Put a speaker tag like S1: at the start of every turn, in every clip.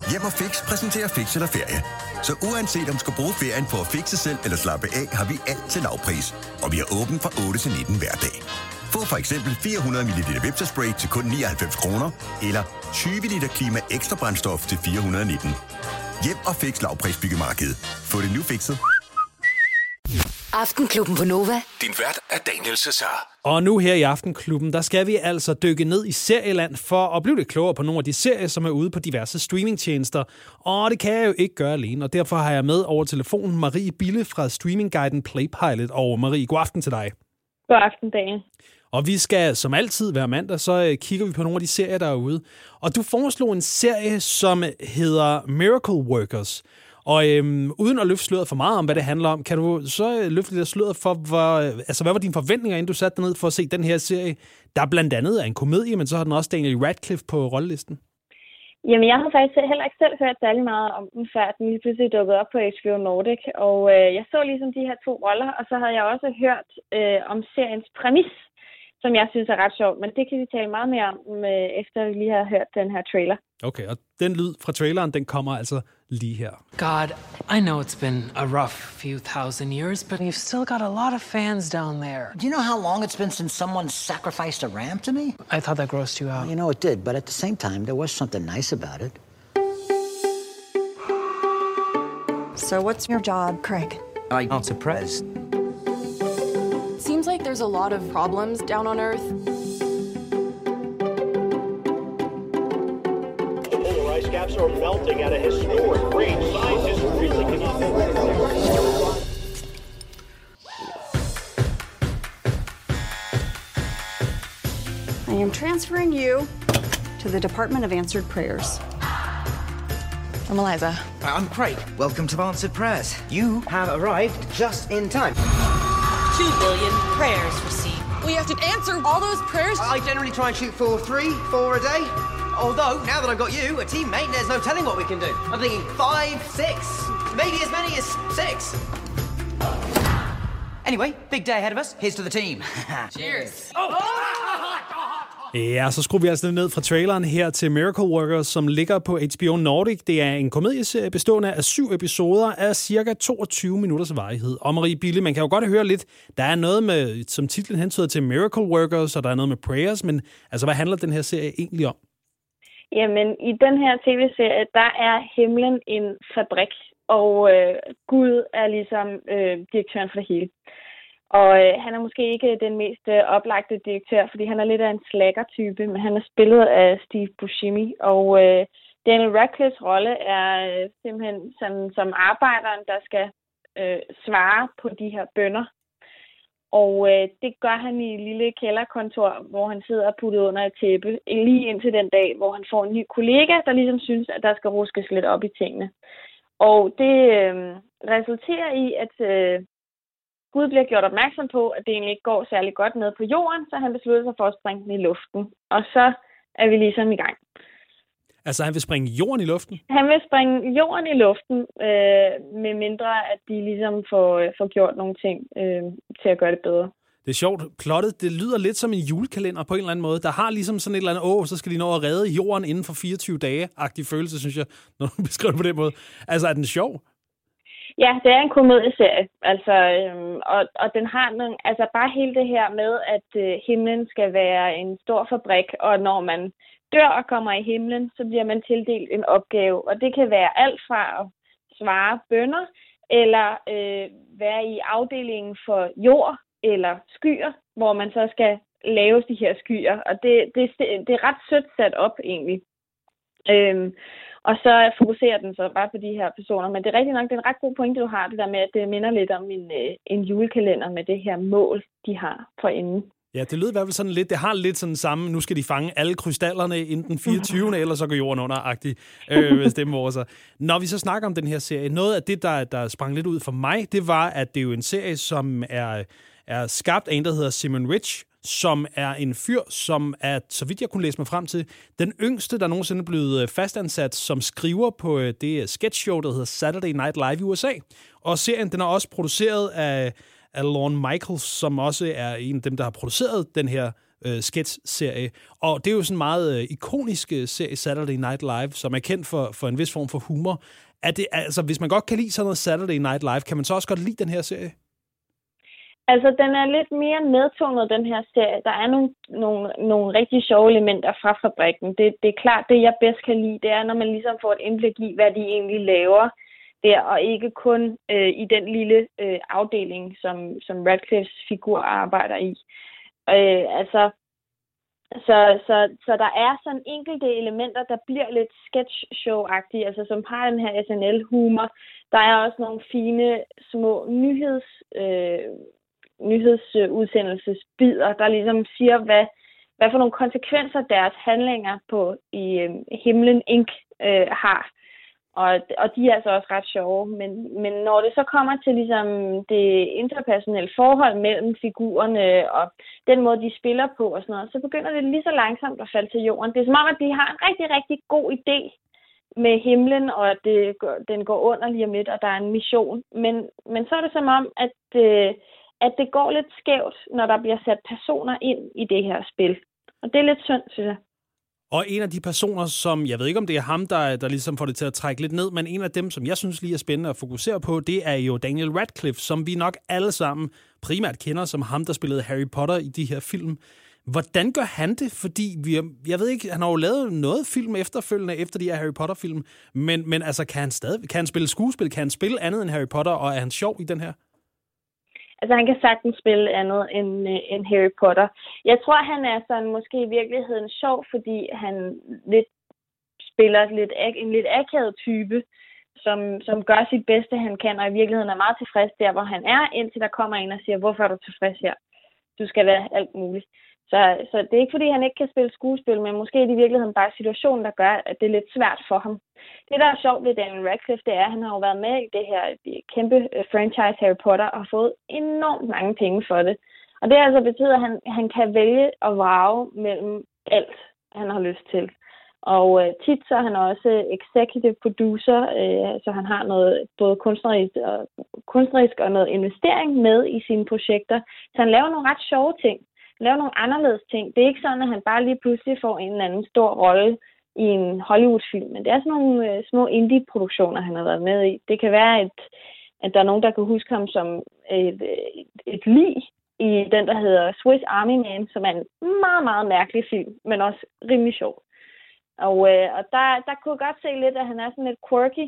S1: Hjem og Fix præsenterer Fix eller Ferie. Så uanset om du skal bruge ferien på at fixe selv eller slappe af, har vi alt til lavpris. Og vi er åben fra 8 til 19 hver dag. Få for eksempel 400 ml Vepsa-spray til kun 99 kroner, eller 20 liter Klima Ekstra brændstof til 419. Hjem og Fix lavprisbyggemarked. Få det nu fikset.
S2: Aftenklubben på Nova.
S3: Din vært er Daniel Cesar.
S4: Og nu her i Aftenklubben, der skal vi altså dykke ned i serieland for at blive lidt klogere på nogle af de serier, som er ude på diverse streamingtjenester. Og det kan jeg jo ikke gøre alene, og derfor har jeg med over telefonen Marie Bille fra streamingguiden Playpilot. Og Marie, god aften til dig.
S5: God aften, Daniel.
S4: Og vi skal som altid hver mandag, så kigger vi på nogle af de serier, der er ude. Og du foreslog en serie, som hedder Miracle Workers. Og uden at løfte sløret for meget om, hvad det handler om, kan du så løfte lidt sløret for, hvad var dine forventninger, inden du satte dig ned for at se den her serie, der blandt andet er en komedie, men så har den også Daniel Radcliffe på rollelisten?
S5: Jamen, jeg har faktisk heller ikke selv hørt særlig meget om den, før den lige pludselig dukkede op på HBO Nordic. Og jeg så ligesom de her to roller, og så havde jeg også hørt om seriens præmis, som jeg synes er ret sjovt. Men det kan vi tale meget mere om, efter vi lige har hørt den her trailer.
S4: Okay, og den lyd fra traileren, den kommer altså lige her.
S6: God, I know it's been a rough few thousand years, but you've still got a lot of fans down there.
S7: Do you know how long it's been since someone sacrificed a ram to me?
S6: I thought that grossed you out.
S7: You know, it did, but at the same time, there was something nice about it.
S8: So what's your job, Craig?
S7: I answer prayers.
S8: Seems like there's a lot of problems down on Earth.
S9: Polar ice caps are melting at a historic rate. Scientists really cannot
S8: I am transferring you to the Department of Answered Prayers. I'm Eliza.
S10: I'm Craig. Welcome to Answered Prayers. You have arrived just in time.
S11: 2 billion prayers received.
S8: We have to answer all those prayers?
S10: I generally try and shoot for 4 a day. Although, now that I've got you, a teammate, there's no telling what we can do. I'm thinking 5, 6, maybe as many as 6. Anyway, big day ahead of us. Here's to the team.
S11: Cheers.
S4: Ja, så skruer vi altså ned fra traileren her til Miracle Workers, som ligger på HBO Nordic. Det er en komedieserie bestående af 7 episoder af cirka 22 minutters varighed. Og Marie Bille, man kan jo godt høre lidt, der er noget med, som titlen hentyder til Miracle Workers, og der er noget med prayers, men altså, hvad handler den her serie egentlig om?
S5: Jamen, i den her tv-serie, der er himlen en fabrik, og Gud er ligesom direktøren for det hele. Og han er måske ikke den mest oplagte direktør, fordi han er lidt af en slacker-type, men han er spillet af Steve Buscemi. Og Daniel Radcliffes rolle er simpelthen sådan, som arbejderen, der skal svare på de her bønner. Og det gør han i et lille kælderkontor, hvor han sidder puttet under et tæppe, lige indtil den dag, hvor han får en ny kollega, der ligesom synes, at der skal ruskes lidt op i tingene. Og det resulterer i, at Gud bliver gjort opmærksom på, at det egentlig ikke går særlig godt ned på jorden, så han beslutter sig for at springe den i luften. Og så er vi ligesom i gang.
S4: Altså, han vil springe jorden i luften?
S5: Han vil springe jorden i luften, med mindre at de ligesom får gjort nogle ting til at gøre det bedre.
S4: Det er sjovt. Plottet, det lyder lidt som en julekalender på en eller anden måde. Der har ligesom sådan et eller andet, så skal de nå at redde jorden inden for 24 dage-agtig følelse, synes jeg, når du beskriver det på den måde. Altså, er den sjov?
S5: Ja, det er en komedieserie, altså, og den har altså bare hele det her med, at himlen skal være en stor fabrik, og når man dør og kommer i himlen, så bliver man tildelt en opgave, og det kan være alt fra at svare bønner, eller være i afdelingen for jord eller skyer, hvor man så skal lave de her skyer, og det er ret sødt sat op egentlig. Og så fokuserer den så bare på de her personer. Men det er rigtig nok, det er en ret god pointe, du har, det der med, at det minder lidt om en julekalender med det her mål, de har for enden.
S4: Ja, det lyder i hvert fald sådan lidt, det har lidt sådan samme, nu skal de fange alle krystallerne inden den 24. Ellers så går jorden under-agtig, hvis det over sig. Når vi så snakker om den her serie, noget af det, der sprang lidt ud for mig, det var, at det er jo en serie, som er skabt af en, der hedder Simon Rich, som er en fyr, som er, så vidt jeg kunne læse mig frem til, den yngste, der nogensinde er blevet fastansat som skriver på det sketchshow, der hedder Saturday Night Live i USA. Og serien, den er også produceret af Lorne Michaels, som også er en af dem, der har produceret den her sketch-serie. Og det er jo sådan en meget ikonisk serie, Saturday Night Live, som er kendt for en vis form for humor. Er det, altså, hvis man godt kan lide sådan noget Saturday Night Live, kan man så også godt lide den her serie?
S5: Altså, den er lidt mere nedtonet, den her serie. Der er nogle rigtig sjove elementer fra fabrikken. Det er klart, det jeg bedst kan lide, det er, når man ligesom får et indblik i, hvad de egentlig laver der, og ikke kun i den lille afdeling, som Radcliffes figur arbejder i. Så der er sådan enkelte elementer, der bliver lidt sketch-show-agtige, altså som har den her SNL-humor. Der er også nogle fine små nyhedsudsendelsesbider, der ligesom siger, hvad for nogle konsekvenser deres handlinger i Himlen Inc. har. Og de er altså også ret sjove. Men når det så kommer til ligesom det interpersonelle forhold mellem figurerne og den måde, de spiller på og sådan noget, så begynder det lige så langsomt at falde til jorden. Det er som om, at de har en rigtig, rigtig god idé med himlen, og at den går under lige om lidt, og der er en mission. Men så er det som om, at det går lidt skævt, når der bliver sat personer ind i det her spil. Og det er lidt synd, synes jeg.
S4: Og en af de personer, som, jeg ved ikke, om det er ham, der ligesom får det til at trække lidt ned, men en af dem, som jeg synes lige er spændende at fokusere på, det er jo Daniel Radcliffe, som vi nok alle sammen primært kender som ham, der spillede Harry Potter i de her film. Hvordan gør han det? Fordi jeg ved ikke, han har jo lavet noget film efterfølgende efter de her Harry Potter-film, men altså, kan han spille skuespil? Kan han spille andet end Harry Potter, og er han sjov i den her?
S5: Altså, han kan sagtens spille andet end Harry Potter. Jeg tror, han er sådan måske i virkeligheden sjov, fordi han spiller en lidt akavet type, som gør sit bedste, han kan, og i virkeligheden er meget tilfreds der, hvor han er, indtil der kommer en og siger, hvorfor er du tilfreds her? Du skal være alt muligt. Så det er ikke, fordi han ikke kan spille skuespil, men måske er det i virkeligheden bare situationen, der gør, at det er lidt svært for ham. Det, der er sjovt ved Daniel Radcliffe, det er, at han har jo været med i det her kæmpe franchise Harry Potter og fået enormt mange penge for det. Og det altså betyder, at han kan vælge at vrage mellem alt, han har lyst til. Og tit så er han også executive producer, så han har noget både kunstnerisk og noget investering med i sine projekter. Så han laver nogle ret sjove ting. Lave nogle anderledes ting. Det er ikke sådan, at han bare lige pludselig får en eller anden stor rolle i en Hollywood-film, men det er sådan nogle små indie-produktioner, han har været med i. Det kan være, at der er nogen, der kan huske ham som et lig i den, der hedder Swiss Army Man, som er en meget, meget mærkelig film, men også rimelig sjov. Og der kunne jeg godt se lidt, at han er sådan lidt quirky,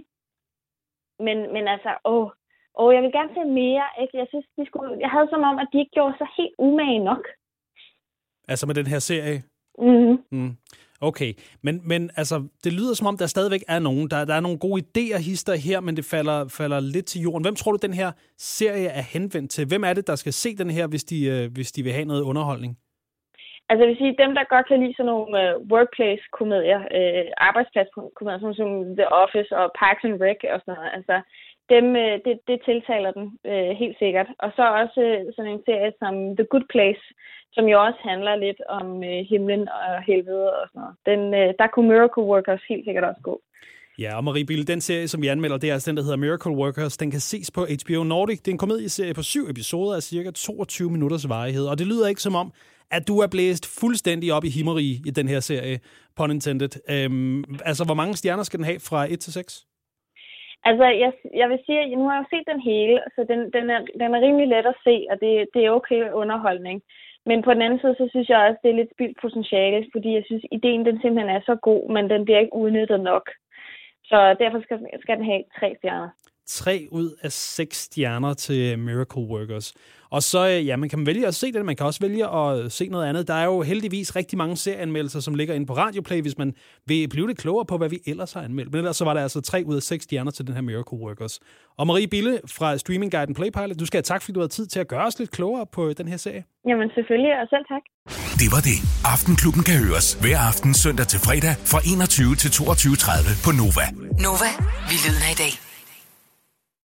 S5: men altså, jeg vil gerne se mere, ikke? Jeg synes, jeg havde som om, at de ikke gjorde sig helt umage nok.
S4: Altså med den her serie?
S5: Mm-hmm.
S4: Okay, men altså, det lyder som om, der stadigvæk er nogen. Der er nogle gode idéer, hister her, men det falder lidt til jorden. Hvem tror du, den her serie er henvendt til? Hvem er det, der skal se den her, hvis de vil have noget underholdning?
S5: Altså, jeg vil sige, dem, der godt kan lide sådan nogle workplace-komedier, arbejdspladskomedier, som The Office og Parks and Rec og sådan noget, altså, det tiltaler den helt sikkert. Og så også sådan en serie som The Good Place, som jo også handler lidt om himlen og helvede og sådan noget. Der kunne Miracle Workers helt sikkert også gå.
S4: Ja, og Marie Bille, den serie, som vi anmelder, det er altså den, der hedder Miracle Workers. Den kan ses på HBO Nordic. Det er en komedieserie på 7 episoder af cirka 22 minutters varighed. Og det lyder ikke som om, at du er blæst fuldstændig op i himmerige i den her serie, pun intended. Altså, hvor mange stjerner skal den have fra 1 til 6?
S5: Altså, jeg vil sige, at nu har jeg jo set den hele, så den er rimelig let at se, og det er okay underholdning. Men på den anden side, så synes jeg også, det er lidt spildt potentiale, fordi jeg synes, ideen den simpelthen er så god, men den bliver ikke udnyttet nok. Så derfor skal den have 3 stjerner.
S4: 3 ud af 6 stjerner til Miracle Workers. Og så, man kan vælge at se den, man kan også vælge at se noget andet. Der er jo heldigvis rigtig mange serieanmeldelser, som ligger inde på Radioplay, hvis man vil blive lidt klogere på, hvad vi ellers har anmeldt. Men ellers så var der altså 3 ud af 6 stjerner til den her Miracle Workers. Og Marie Bille fra streamingguiden Playpilot, du skal have tak, fordi du har tid til at gøre os lidt klogere på den her serie.
S5: Jamen selvfølgelig, og selv tak.
S3: Det var det. Aftenklubben kan høres hver aften søndag til fredag fra 21 til 22.30 på Nova.
S11: Nova, vi lyder i dag.